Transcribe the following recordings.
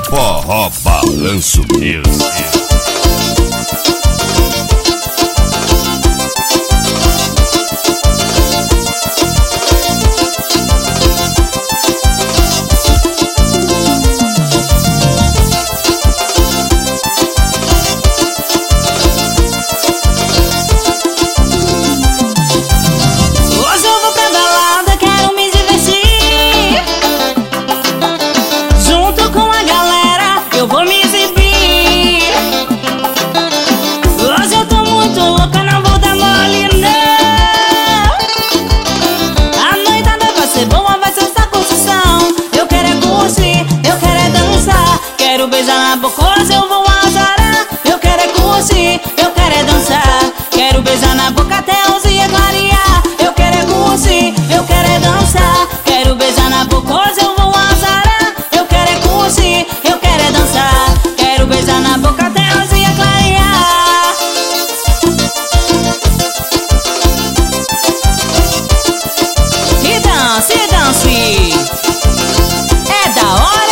Forró Balanço Music. Quero beijar na boca, hoje eu vou azarar. Eu quero é curtir, eu quero é dançar. Quero beijar na boca até os dias clarear. Eu quero é curtir, eu quero é dançar. Quero beijar na boca, hoje eu vou azarar. Eu quero é curtir, eu quero é dançar. Quero beijar na boca até os dias clarear. E dance, dance. É da hora.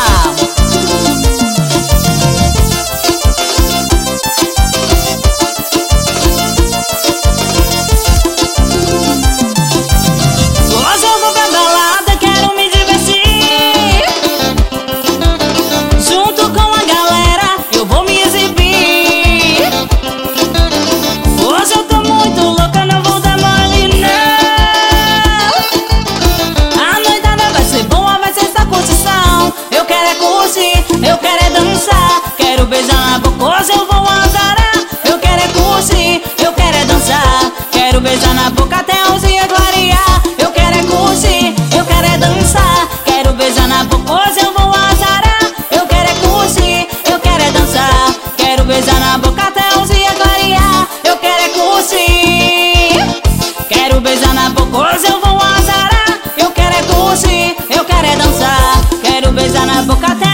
Eu quero é dançar, quero beijar na boca, hoje eu vou azarar. Eu quero é curtir, eu quero é dançar. Quero beijar na boca até os dias clarear. Eu quero é curtir, eu quero é dançar. Quero beijar na boca, hoje eu vou azarar. Eu quero é curtir, eu quero é dançar. Quero beijar na boca até os dias clarear. Eu quero é curtir, quero beijar na boca, hoje eu vou azarar. Eu quero é curtir, eu quero é dançar. Quero beijar na boca até